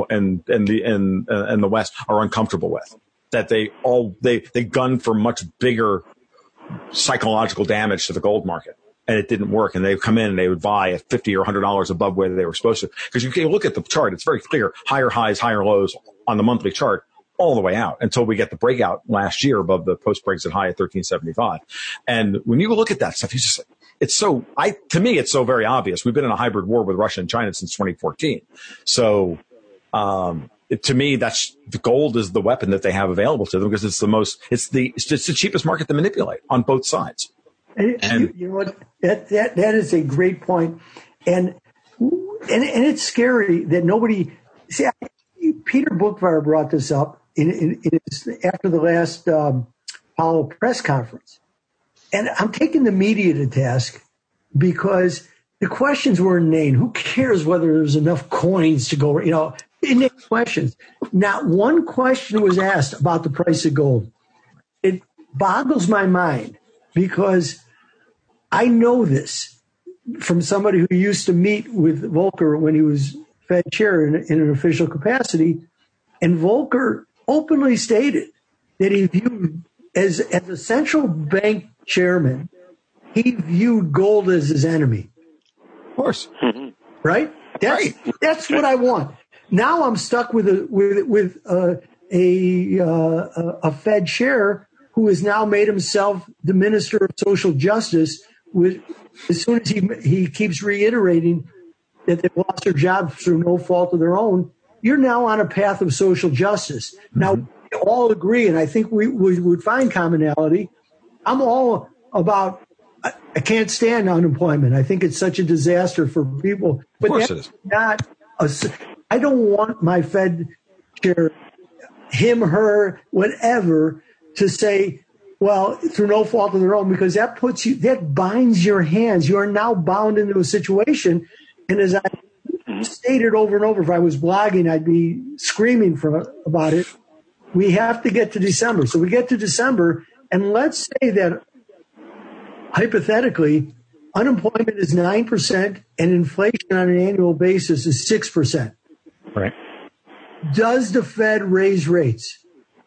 S3: the West are uncomfortable with. That they gun for much bigger psychological damage to the gold market. And it didn't work, and they would come in and they would buy at $50 or $100 above where they were supposed to. Because you can look at the chart, it's very clear, higher highs, higher lows on the monthly chart all the way out until we get the breakout last year above the post-Brexit high at 1375. And when you look at that stuff, to me, it's so very obvious. We've been in a hybrid war with Russia and China since 2014. So, to me, that's the gold is the weapon that they have available to them because it's the cheapest market to manipulate on both sides.
S5: And you know what? That is a great point, and it's scary that nobody. See, Peter Boockvar brought this up after the last Apollo press conference, and I'm taking the media to task because the questions were inane. Who cares whether there's enough coins to go? Inane questions. Not one question was asked about the price of gold. It boggles my mind because I know this from somebody who used to meet with Volcker when he was Fed chair in an official capacity. And Volcker openly stated that he viewed, as a central bank chairman, he viewed gold as his enemy.
S3: Of course.
S5: Right? That's what I want. Now I'm stuck with a Fed chair who has now made himself the minister of social justice. As soon as he keeps reiterating that they lost their jobs through no fault of their own, you're now on a path of social justice. Mm-hmm. Now, we all agree, and I think we would find commonality. I'm all about, I can't stand unemployment. I think it's such a disaster for people. But that's not I don't want my Fed chair, him, her, whatever, to say, well, through no fault of their own, because that binds your hands. You are now bound into a situation. And as I stated over and over, if I was blogging, I'd be screaming about it. We have to get to December. So we get to December, and let's say that hypothetically, unemployment is 9% and inflation on an annual basis is 6%.
S3: Right.
S5: Does the Fed raise rates?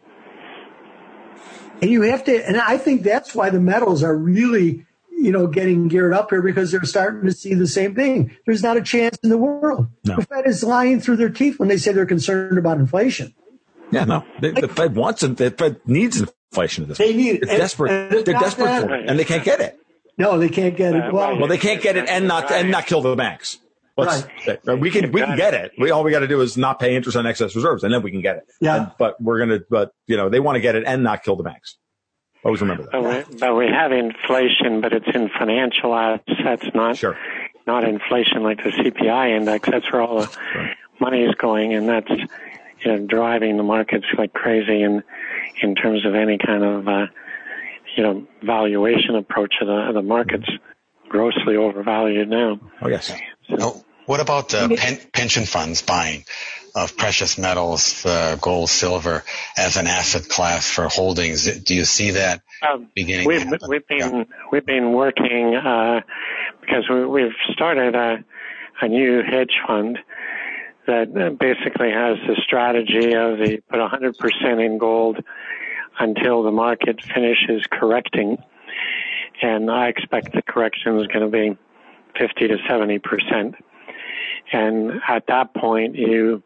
S5: And you have to, and I think that's why the metals are really, getting geared up here, because they're starting to see the same thing. There's not a chance in the world. No. The Fed is lying through their teeth when they say they're concerned about inflation.
S3: Yeah, no. The Fed wants it. The Fed needs inflation at this point. They need it. They're desperate. They're desperate for it, and they can't get it.
S5: No, they can't get it.
S3: Well, they can't get it and not kill the banks. We can get it. All we got to do is not pay interest on excess reserves, and then we can get it. Yeah. But they want to get it and not kill the banks. Always remember that.
S4: But we have inflation, but it's in financial assets, not not inflation like the CPI index. That's where all the money is going, and that's driving the markets like crazy in terms of any kind of valuation approach of the markets. Grossly overvalued now.
S2: Oh yes. So, what about pension funds buying of precious metals, gold, silver, as an asset class for holdings? Do you see that beginning?
S4: We've been working because we've started a new hedge fund that basically has the strategy of put 100% in gold until the market finishes correcting. And I expect the correction is going to be 50 to 70%. And at that point, you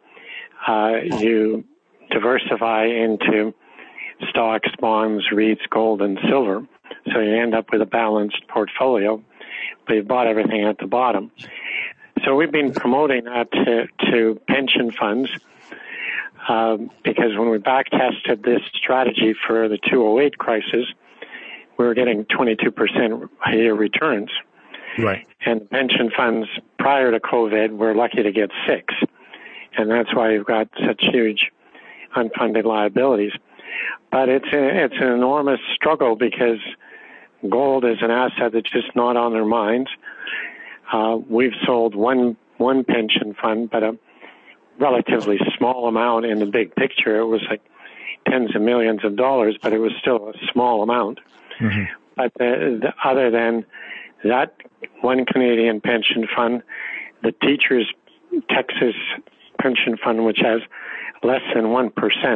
S4: diversify into stocks, bonds, REITs, gold, and silver. So you end up with a balanced portfolio, but you've bought everything at the bottom. So we've been promoting that to pension funds because when we back tested this strategy for the 2008 crisis, we were getting 22% a year returns.
S3: Right.
S4: And pension funds prior to COVID were lucky to get 6%. And that's why you've got such huge unfunded liabilities. But it's an enormous struggle because gold is an asset that's just not on their minds. We've sold one pension fund, but a relatively small amount in the big picture. It was like tens of millions of dollars, but it was still a small amount. Mm-hmm. But other than that one Canadian pension fund, the Teachers Texas pension fund, which has less than 1%,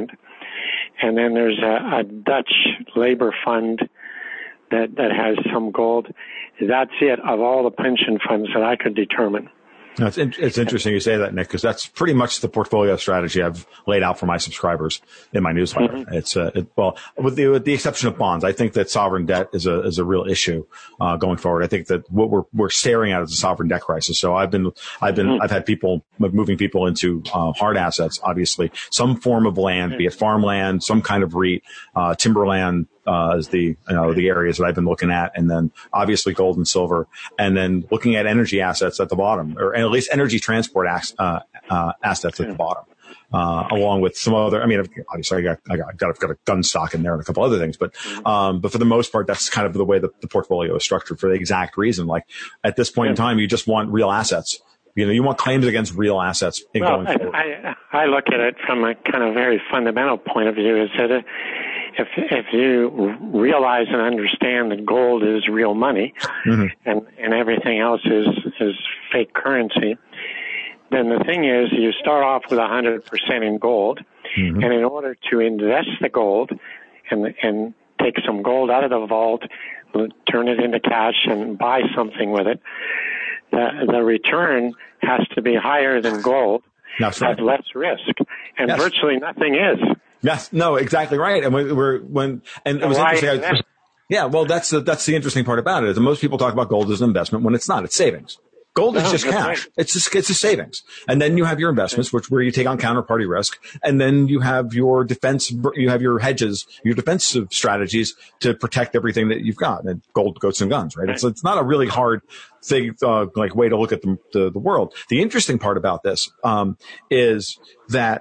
S4: and then there's a Dutch labor fund that has some gold. That's it of all the pension funds that I could determine.
S3: It's interesting you say that, Nick, because that's pretty much the portfolio strategy I've laid out for my subscribers in my newsletter. Mm-hmm. It's with the exception of bonds, I think that sovereign debt is a real issue going forward. I think that what we're staring at is a sovereign debt crisis. So I've had people moving people into hard assets, obviously some form of land, be it farmland, some kind of REIT, timberland. Is the areas that I've been looking at, and then obviously gold and silver, and then looking at energy assets at the bottom, or at least energy transport assets at the bottom, along with some other. I mean, obviously I've got a gun stock in there and a couple other things, but for the most part, that's kind of the way the portfolio is structured for the exact reason. Like at this point in time, you just want real assets. You want claims against real assets. Going forward.
S4: I look at it from a kind of very fundamental point of view. Is that if you realize and understand that gold is real money, mm-hmm. and everything else is fake currency, then the thing is you start off with 100% in gold, mm-hmm. and in order to invest the gold and take some gold out of the vault, turn it into cash and buy something with it, the return has to be higher than gold,
S3: That's right.
S4: Has less risk, and
S3: yes.
S4: virtually nothing is.
S3: Yes, no, exactly right. And it was interesting. Yeah, well, that's the interesting part about it is that most people talk about gold as an investment when it's not. It's savings. Gold is just cash. Right. It's a savings. And then you have your investments, where you take on counterparty risk. And then you have your your hedges, your defensive strategies to protect everything that you've got. And gold, goats, and guns, right? It's not a really hard thing, way to look at the world. The interesting part about this, is that,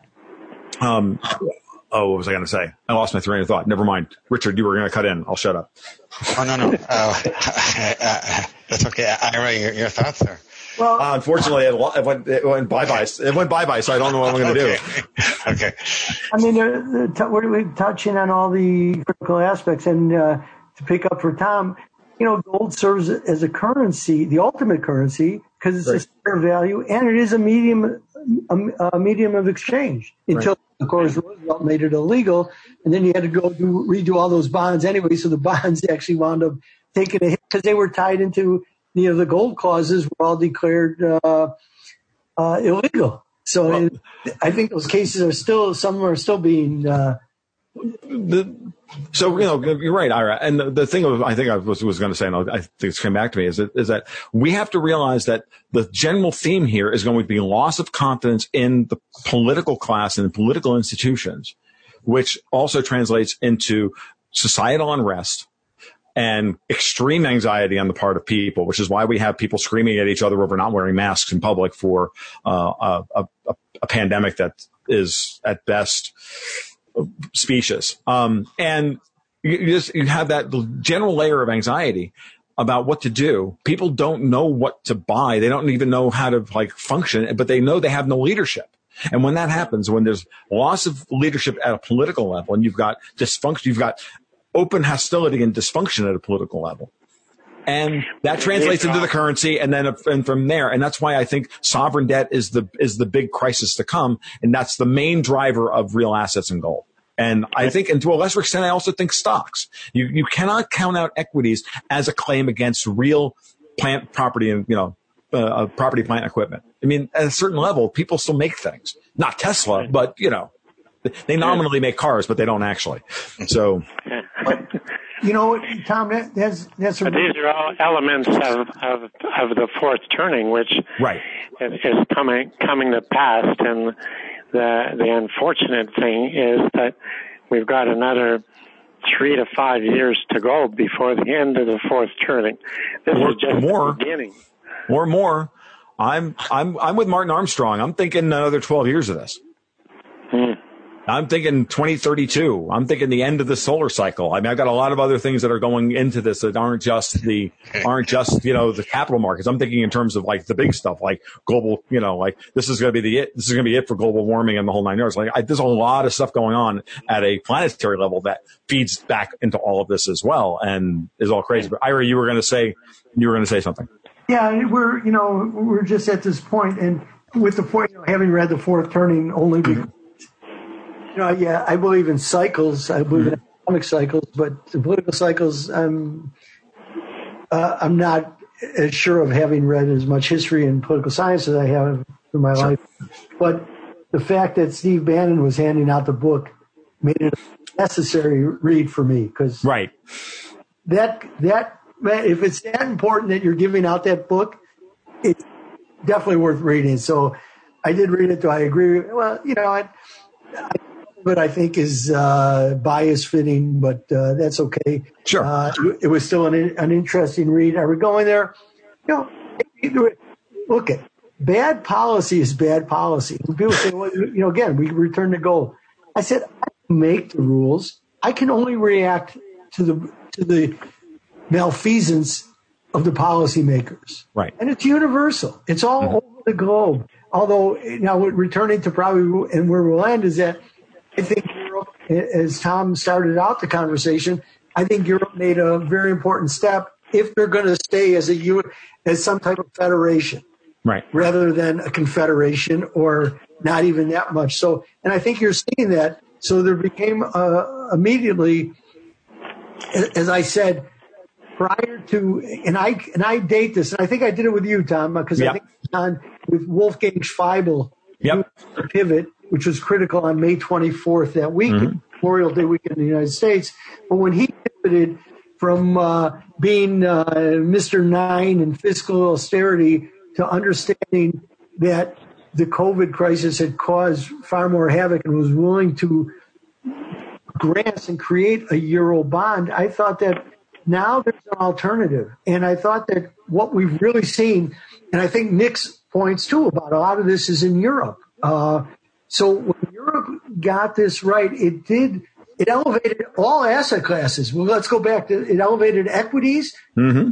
S3: what was I going to say? I lost my train of thought. Never mind. Richard, you were going to cut in. I'll shut up.
S2: Oh, no. That's okay. Ira, your thoughts there?
S5: Well,
S3: unfortunately, it went bye-bye. It went bye-bye, so I don't know what I'm going to do.
S2: Okay.
S5: I mean, we're touching on all the critical aspects. And to pick up for Tom, gold serves as a currency, the ultimate currency, because it's a fair value, and it is a medium of exchange until, of course, Roosevelt made it illegal, and then you had to go redo all those bonds anyway. So the bonds actually wound up taking a hit because they were tied into the gold clauses were all declared illegal. So I think those cases are still being.
S3: So you're right, Ira. And the thing I think I was going to say, and I think it's come back to me, is that we have to realize that the general theme here is going to be loss of confidence in the political class and the political institutions, which also translates into societal unrest, and extreme anxiety on the part of people, which is why we have people screaming at each other over not wearing masks in public for a pandemic that is at best specious. And you have that general layer of anxiety about what to do. People don't know what to buy. They don't even know how to function, but they know they have no leadership. And when that happens, when there's loss of leadership at a political level and you've got dysfunction, you've got open hostility and dysfunction at a political level. And that translates into the currency and from there. And that's why I think sovereign debt is the big crisis to come. And that's the main driver of real assets in gold. And I think, and to a lesser extent, I also think stocks. You cannot count out equities as a claim against real plant property and, property, plant, equipment. I mean, at a certain level, people still make things. Not Tesla, but, they nominally make cars, but they don't actually. So,
S5: Tom, that's
S4: these are all elements of the fourth turning, which is coming to pass. And the unfortunate thing is that we've got another 3 to 5 years to go before the end of the fourth turning. This is just the beginning.
S3: Or more. I'm with Martin Armstrong. I'm thinking another 12 years of this. I'm thinking 2032. I'm thinking the end of the solar cycle. I mean, I've got a lot of other things that are going into this that aren't just the capital markets. I'm thinking in terms of the big stuff, like global, this is going to be this is going to be it for global warming and the whole 9 yards. There's a lot of stuff going on at a planetary level that feeds back into all of this as well and is all crazy. But Ira, you were going to say something.
S5: Yeah, we're just at this point, and with the point, having read the fourth turning only because, I believe in cycles. I believe in economic cycles, but the political cycles, I'm not as sure of, having read as much history and political science as I have in my life. But the fact that Steve Bannon was handing out the book made it a necessary read for me, because that if it's that important that you're giving out that book, it's definitely worth reading. So I did read it. Do I agree? Well, I think is bias fitting, but that's okay.
S3: Sure.
S5: It was still an interesting read. Are we going there? Look at bad policy is bad policy. When people say, well, again, we return to gold. I said, I make the rules. I can only react to the malfeasance of the policymakers.
S3: Right.
S5: And it's universal. It's all over the globe. Although, now returning to probably, and where we'll end is that I think Europe, as Tom started out the conversation, I think Europe made a very important step if they're going to stay as some type of federation,
S3: right,
S5: rather than a confederation or not even that much. So, and I think you're seeing that. So there became immediately, as I said, prior to, and I date this, and I think I did it with you, Tom, because I think it was on with Wolfgang Schweibel, the pivot, which was critical on May 24th that week, Memorial Day weekend in the United States. But when he pivoted from being Mr. Nine and fiscal austerity to understanding that the COVID crisis had caused far more havoc and was willing to grant and create a euro bond, I thought that now there's an alternative. And I thought that what we've really seen, and I think Nick's points too about a lot of this is in Europe. So when Europe got this right, it elevated all asset classes. Well, let's go back to, it elevated equities. And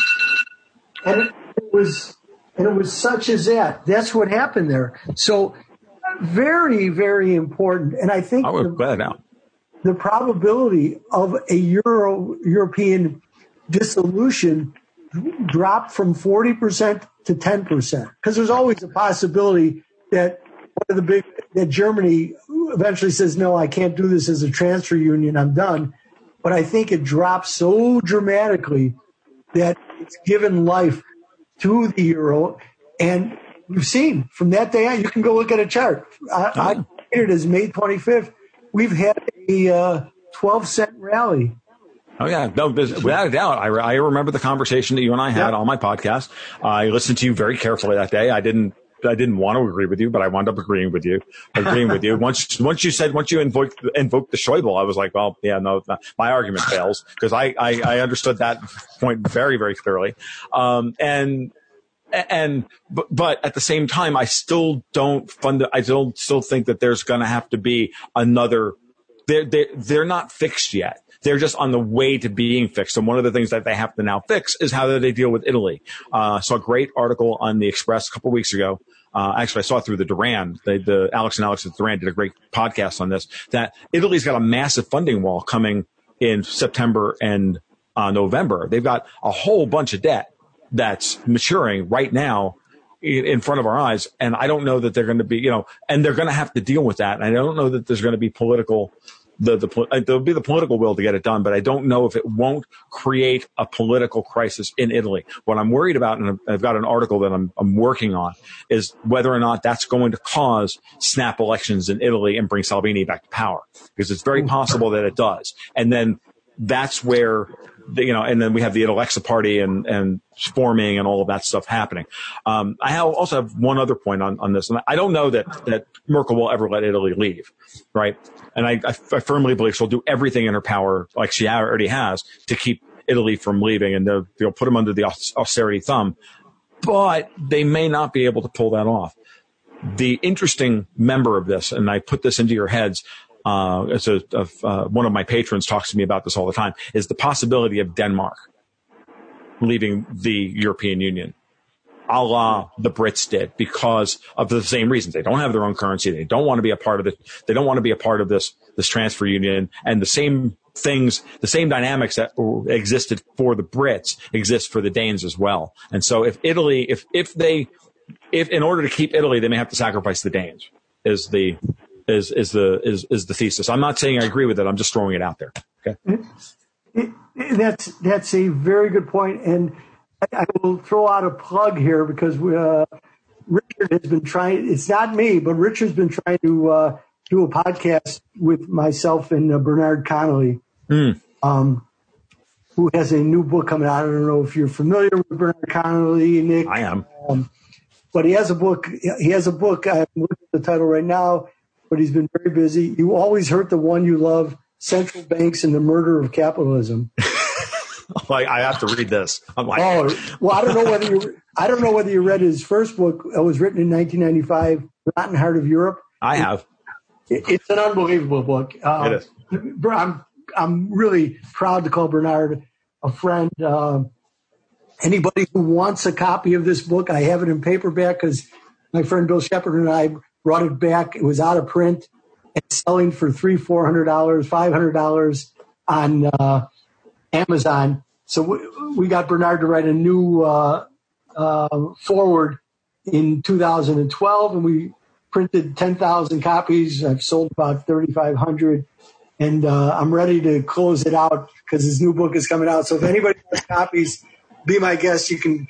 S5: it was such as that. That's what happened there. So very, very important. And I think the probability of a European dissolution dropped from 40% to 10%, because there's always a possibility that that Germany eventually says, no, I can't do this as a transfer union, I'm done. But I think it dropped so dramatically that it's given life to the euro. And you've seen from that day on, you can go look at a chart. I it as May 25th. We've had a 12-cent rally.
S3: Oh, yeah. No, without a doubt. I remember the conversation that you and I had on my podcast. I listened to you very carefully that day. I didn't didn't want to agree with you, but I wound up agreeing with you. Once you invoked the Schäuble, I was like, well, yeah, no, my argument fails, because I understood that point very, very clearly. But at the same time, I still don't still think that there's going to have to be another. They're not fixed yet. They're just on the way to being fixed. And one of the things that they have to now fix is how do they deal with Italy. I saw a great article on the Express a couple of weeks ago. Actually, I saw it through the Duran. The Alex and Alex at Duran did a great podcast on this, that Italy's got a massive funding wall coming in September and November. They've got a whole bunch of debt that's maturing right now in front of our eyes. And I don't know that they're going to be, and they're going to have to deal with that. And I don't know that there's going to be there'll be the political will to get it done, but I don't know if it won't create a political crisis in Italy. What I'm worried about, and I've got an article that I'm working on, is whether or not that's going to cause snap elections in Italy and bring Salvini back to power, because it's very possible that it does. And then that's where, and then we have the Alexa party and forming and all of that stuff happening. I also have one other point on this, and I don't know that Merkel will ever let Italy leave, right? And I firmly believe she'll do everything in her power, like she already has, to keep Italy from leaving, and they'll put them under the austerity thumb. But they may not be able to pull that off. The interesting member of this, and I put this into your heads, one of my patrons talks to me about this all the time, is the possibility of Denmark leaving the European Union, a la the Brits did, because of the same reasons. They don't have their own currency. They don't want to be a part of it. They don't want to be a part of this transfer union. And the same things, the same dynamics that existed for the Brits exist for the Danes as well. And so if Italy, if in order to keep Italy, they may have to sacrifice the Danes, is the thesis. I'm not saying I agree with it. I'm just throwing it out there. Okay.
S5: That's a very good point. And I will throw out a plug here, because Richard has been trying, it's not me, but Richard's been trying to do a podcast with myself and Bernard Connolly, who has a new book coming out. I don't know if you're familiar with Bernard Connolly, Nick.
S3: I am.
S5: But he has a book. I'm looking at the title right now, but he's been very busy. You Always Hurt the One You Love, Central Banks and the Murder of Capitalism.
S3: Like, I have to read this. I'm like,
S5: well, I don't know whether you read his first book. It was written in 1995, Rotten Heart of Europe.
S3: I have.
S5: It's an unbelievable book.
S3: It is.
S5: I'm really proud to call Bernard a friend. Anybody who wants a copy of this book, I have it in paperback, because my friend Bill Shepard and I brought it back. It was out of print and selling for $300, $400, $500 on Amazon. So we got Bernard to write a new forward in 2012, and we printed 10,000 copies. I've sold about 3,500, and I'm ready to close it out because his new book is coming out. So if anybody has copies, be my guest. You can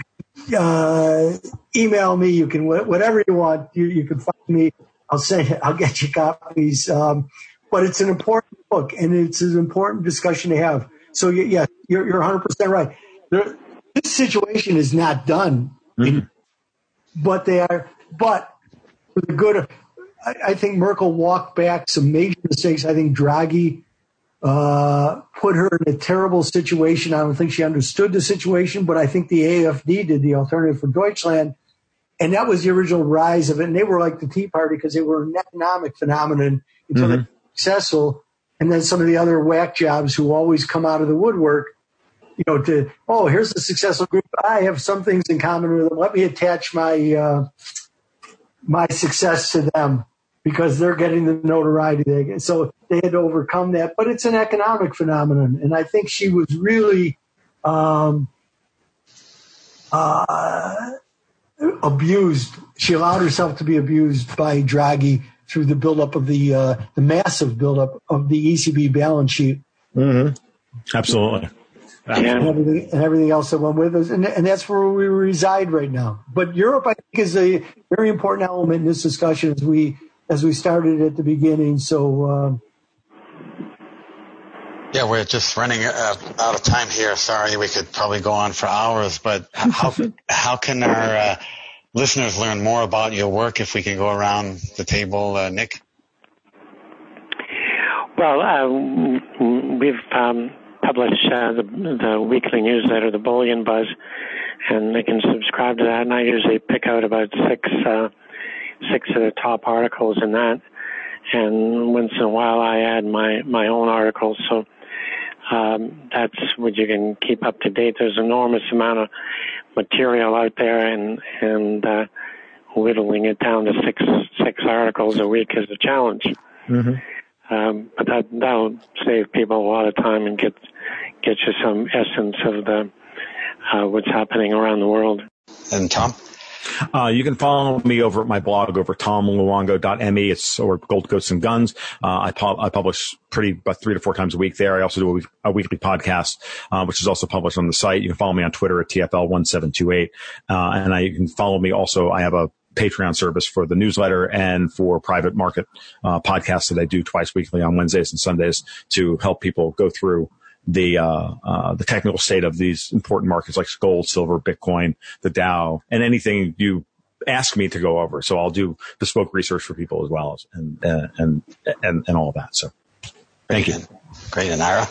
S5: email me. You can whatever you want. You can find me. I'll get you copies. But it's an important book, and it's an important discussion to have. So yeah, you're 100% right. This situation is not done, but for the good. I think Merkel walked back some major mistakes. I think Draghi put her in a terrible situation. I don't think she understood the situation, but I think the AfD did, the Alternative for Deutschland, and that was the original rise of it. And they were like the Tea Party because they were an economic phenomenon until they were successful. And then some of the other whack jobs who always come out of the woodwork, here's a successful group. I have some things in common with them. Let me attach my my success to them because they're getting the notoriety they get. So they had to overcome that. But it's an economic phenomenon. And I think she was really abused. She allowed herself to be abused by Draghi through the buildup of the massive buildup of the ECB balance sheet.
S3: Mm-hmm. Absolutely.
S5: And everything else that went with us. And that's where we reside right now. But Europe, I think, is a very important element in this discussion as we started at the beginning. So,
S2: yeah, we're just running out of time here. Sorry, we could probably go on for hours, but how can our listeners learn more about your work if we can go around the table, Nick?
S4: Well, we've published the weekly newsletter, The Bullion Buzz, and they can subscribe to that. And I usually pick out about six of the top articles in that. And once in a while, I add my own articles. So that's what you can keep up to date. There's an enormous amount of material out there, and whittling it down to six articles a week is a challenge.
S3: Mm-hmm.
S4: But that'll save people a lot of time and get you some essence of the what's happening around the world.
S2: And Tom?
S3: You can follow me over at my blog over tomluongo.me. It's or Gold, Ghosts, and Guns. I publish about 3 to 4 times a week there. I also do a weekly podcast, which is also published on the site. You can follow me on Twitter at TFL1728. And you can follow me also. I have a Patreon service for the newsletter and for private market podcasts that I do twice weekly on Wednesdays and Sundays to help people go through the technical state of these important markets like gold, silver, Bitcoin, the Dow, and anything you ask me to go over. So I'll do bespoke research for people as well and all of that. So thank you.
S2: Great. And Ira?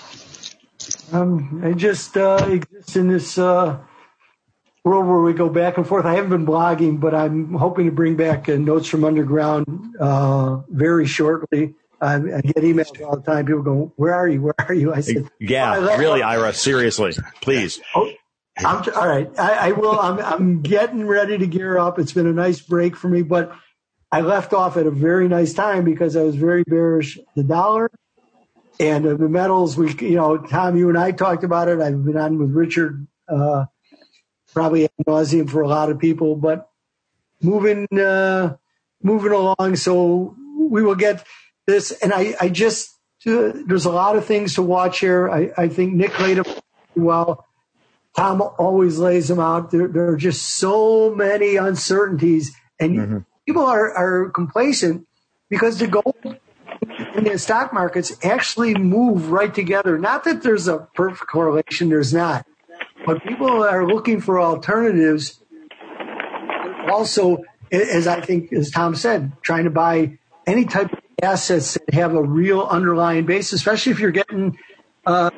S5: I just exist in this world where we go back and forth. I haven't been blogging, but I'm hoping to bring back Notes from Underground very shortly. I get emails all the time. People go, "Where are you? Where are you?" I said,
S3: "Yeah, really, Ira. Seriously, please."
S5: All right. I will. I'm getting ready to gear up. It's been a nice break for me, but I left off at a very nice time because I was very bearish the dollar and the metals. Tom, you and I talked about it. I've been on with Richard. Probably ad nauseum for a lot of people, but moving along. So we will get this. And I just, there's a lot of things to watch here. I think Nick laid them well. Tom always lays them out. There are just so many uncertainties, and people are complacent because the gold and the stock markets actually move right together. Not that there's a perfect correlation. There's not. But people are looking for alternatives. Also, as Tom said, trying to buy any type of assets that have a real underlying base, especially if you're getting a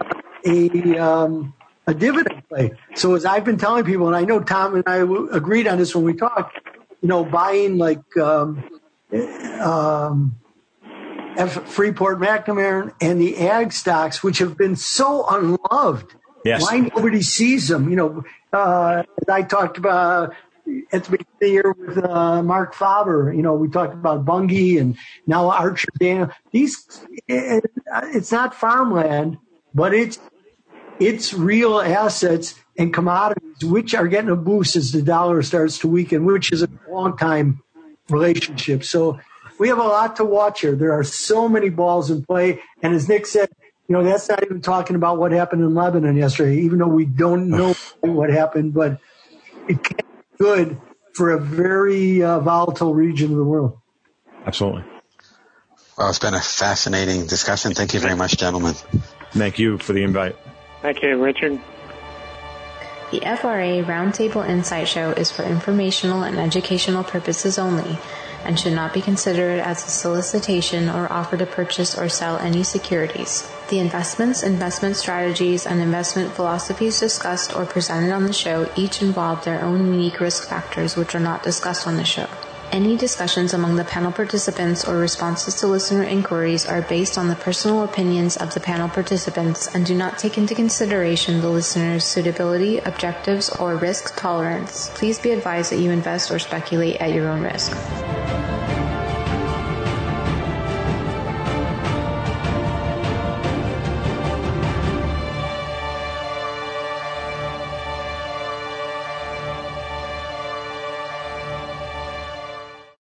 S5: dividend play. So as I've been telling people, and I know Tom and I agreed on this when we talked, buying like Freeport McMoRan and the ag stocks, which have been so unloved.
S3: Yes.
S5: Why nobody sees them? As I talked about at the beginning of the year with Mark Faber, we talked about Bunge and now Archer Daniel. It's not farmland, but it's real assets and commodities which are getting a boost as the dollar starts to weaken, which is a long time relationship. So we have a lot to watch here. There are so many balls in play, and as Nick said, that's not even talking about what happened in Lebanon yesterday, even though we don't know what happened, but it can't be good for a very volatile region of the world.
S3: Absolutely.
S2: Well, it's been a fascinating discussion. Thank you very much, gentlemen.
S3: Thank you for the invite.
S4: Thank you, Richard.
S1: The FRA Roundtable Insight Show is for informational and educational purposes only, and should not be considered as a solicitation or offer to purchase or sell any securities. The investments, investment strategies, and investment philosophies discussed or presented on the show each involve their own unique risk factors which are not discussed on the show. Any discussions among the panel participants or responses to listener inquiries are based on the personal opinions of the panel participants and do not take into consideration the listener's suitability, objectives, or risk tolerance. Please be advised that you invest or speculate at your own risk.